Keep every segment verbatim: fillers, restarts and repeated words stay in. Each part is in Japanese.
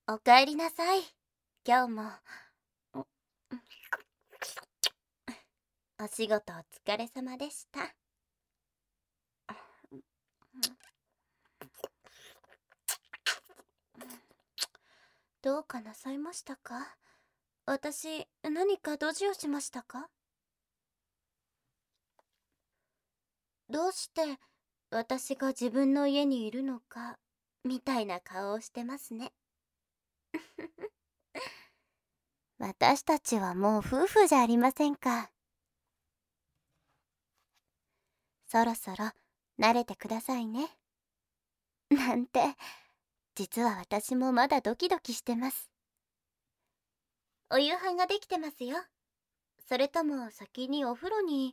おかえりなさい。今日もお仕事お疲れ様でした。どうかなさいましたか？私、何かドジをしましたか？どうして私が自分の家にいるのかみたいな顔をしてますね。私たちはもう夫婦じゃありませんか。そろそろ慣れてくださいね。なんて、実は私もまだドキドキしてます。お夕飯ができてますよ。それとも先にお風呂に。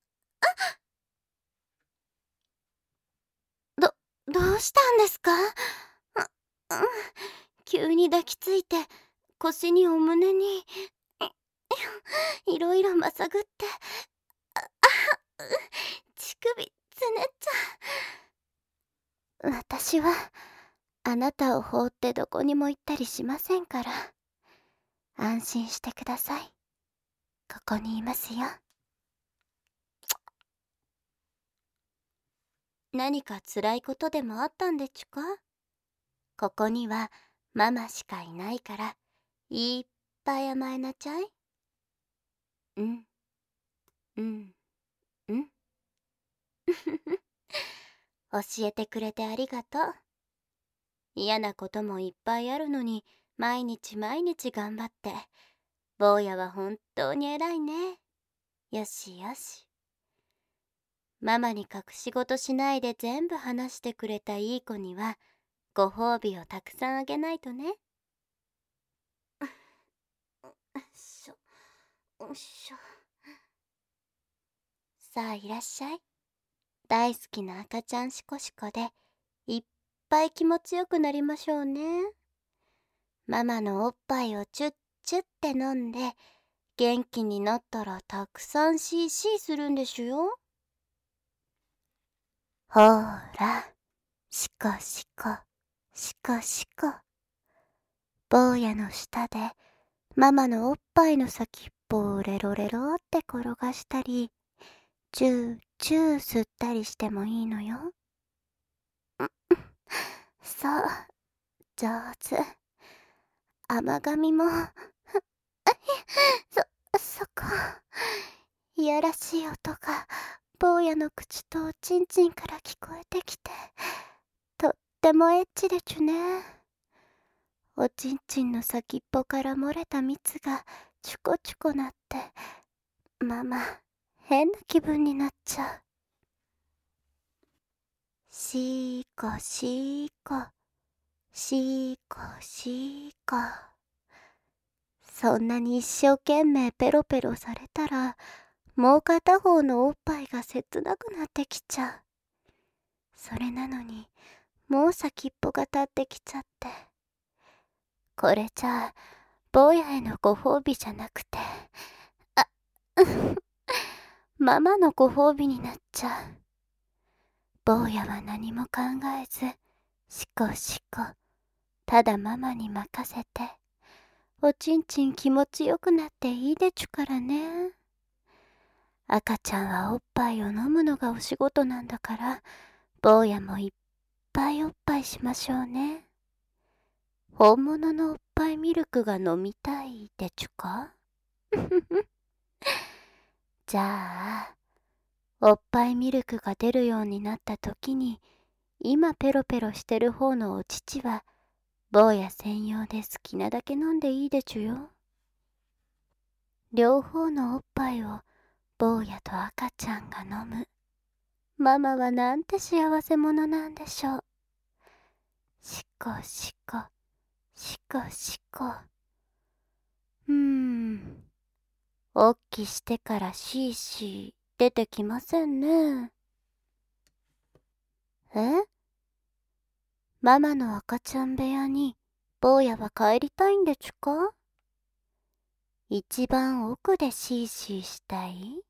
ど、どうしたんですか？う、うん、急に抱きついて、腰にお胸に、いろいろまさぐって、あ、あ、乳首つねっちゃう。私は、あなたを放ってどこにも行ったりしませんから。安心してください。ここにいますよ。何か辛いことでもあったんでちゅか？ここにはママしかいないから、いっぱい甘えなちゃい。うん、うん、うん。教えてくれてありがとう。嫌なこともいっぱいあるのに、毎日毎日頑張って。坊やは本当に偉いね。よしよし。ママに隠し事しないで全部話してくれたいい子には、ご褒美をたくさんあげないとね。よいしょ、よいしょ。さあいらっしゃい。大好きな赤ちゃんしこしこで、いっぱい気持ちよくなりましょうね。ママのおっぱいをチュッチュッって飲んで、元気になったらたくさんシーシーするんでしゅよ。ほーら、しこしこ、しこしこ。坊やの下でママのおっぱいの先っぽをレロレロって転がしたり、チューチュー吸ったりしてもいいのよ。そう、上手。甘噛みも、そ、そこ。いやらしい音が、坊やの口とおちんちんから聞こえてきて、とってもエッチでちゅね。おちんちんの先っぽから漏れた蜜がチュコチュコなって、ママ、変な気分になっちゃう。しーこしーこ、しーこしーこ。そんなに一生懸命ペロペロされたら、もう片方のおっぱいが切なくなってきちゃう。それなのに、もう先っぽが立ってきちゃって。これじゃあ、坊やへのご褒美じゃなくて、あ、ママのご褒美になっちゃう。坊やは何も考えず、しこしこ、ただママに任せて、おちんちん気持ちよくなっていいでちゅからね。赤ちゃんはおっぱいを飲むのがお仕事なんだから、坊やもいっぱいおっぱいしましょうね。本物のおっぱいミルクが飲みたいでちゅか？じゃあ、おっぱいミルクが出るようになった時に、今ペロペロしてる方のお乳は、坊や専用で好きなだけ飲んでいいでちゅよ。両方のおっぱいを坊やと赤ちゃんが飲む。ママはなんて幸せ者なんでしょう。しこしこ、しこしこ。うーん。おっきしてからシーシー出てきませんね。え？ママの赤ちゃん部屋に坊やは帰りたいんでちゅか？一番奥でシーシーしたい？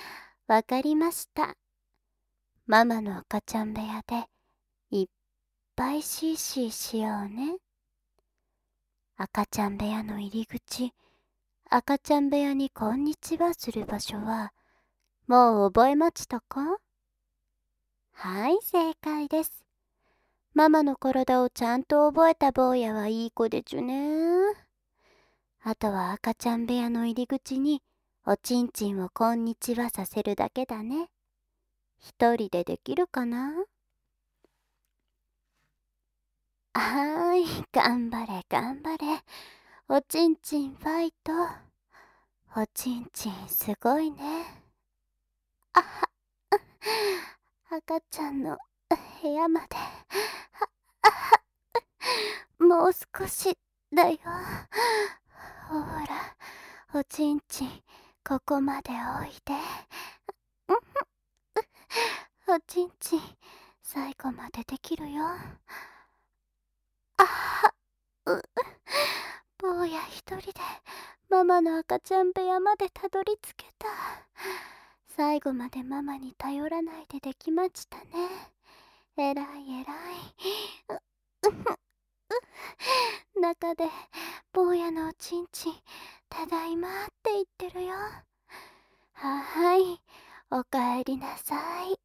わかりました。ママの赤ちゃん部屋でいっぱいシーシーしようね。赤ちゃん部屋の入り口、赤ちゃん部屋にこんにちはする場所は、もう覚えましたか？はい、正解です。ママの体をちゃんと覚えた坊やはいい子でちゅね。あとは赤ちゃん部屋の入り口におちんちんをこんにちはさせるだけだね。一人でできるかな？はーい、頑張れ頑張れ。おちんちんファイト。おちんちんすごいね。あは、赤ちゃんの部屋まで。あは、もう少しだよ。ほら、おちんちんここまでおいで。おちんちん最後までできるよ。あは、う、坊や一人でママの赤ちゃん部屋までたどり着けた。最後までママに頼らないでできましたね。えらいえらい。う、うふ、う、中で坊やのおちんちんただいまって言ってるよ。はーい、おかえりなさい。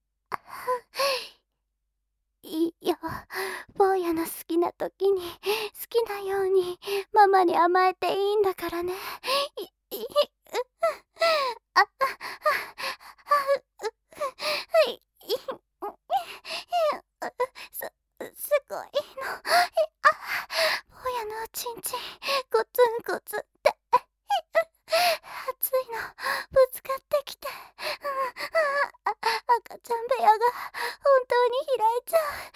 いいよ、坊やの好きな時に好きなようにママに甘えていいんだからね。い、い、う、あ、あ、あ、あ、う、はい、い、す、すごいの。あ、坊やのおちんちん、ゴツンゴツンって、熱いの、ぶつかってきて、あ、赤ちゃん部屋が本当に開いちゃう。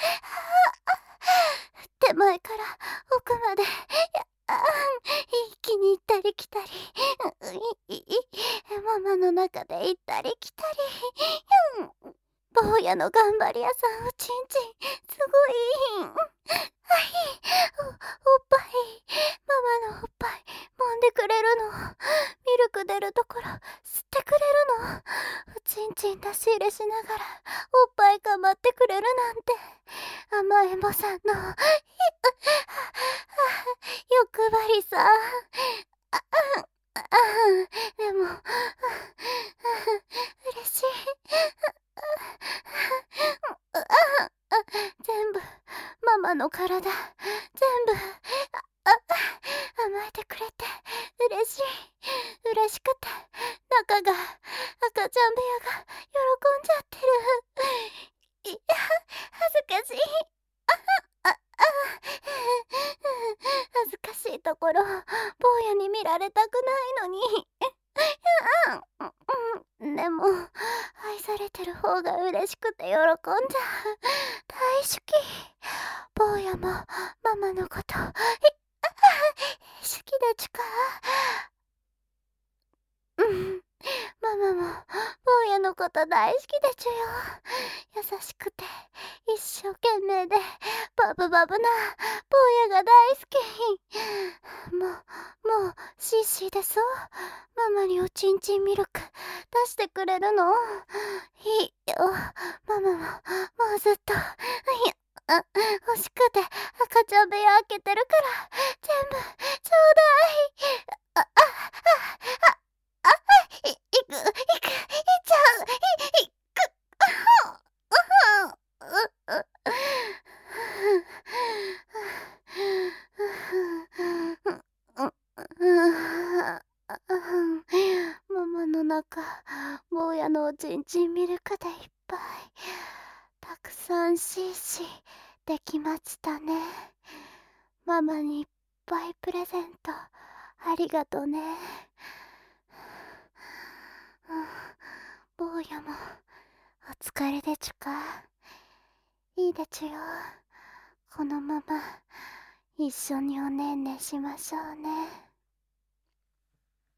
手前から奥まで、や、あ、一気に行ったり来たり、い、い、ママの中で行ったり来たり、うん、坊やの頑張り屋さんおちんちん、すごい。はい、お、おっぱい、ママのおっぱい、揉んでくれるの。ミルク出るところ、吸ってくれるの。おちんちん出し入れしながら、おっぱいかまってくれるなんて。甘えん坊さんの、ひ、欲張りさ。あ、あ、でも、嬉しい。全部、ママの体、全部、あ、甘えてくれて、嬉しい。嬉しくて、中が、赤ちゃん部屋が喜んじゃってる。いや、恥ずかしい。あ、あ、恥ずかしいところ、坊やに見られたくないのに。でも、愛されてる方が嬉しくて喜んじゃう。大好き。坊やもママのこと、好きでちゅか？うん。ママも坊やのこと大好きでちゅよ。優しくて一生懸命でバブバブな坊やが大好き。もう、もうシーシーですわ。ママにおちんちんミルク出してくれるの？いいよ。ママももうずっと、いや、あ、欲しくて赤ちゃん部屋開けてるから全部ちょうだい。あ、あ、あ、あ、あ、い、いく、いく、いっちゃう、い、いく、う、う、う、ママの中、坊やのおちんちんミルクでいっぱい。たくさんシーシーできましたね。ママにいっぱいプレゼントありがとね。坊やもお疲れでちゅか？いいでちゅよ。このまま一緒におねんねしましょうね。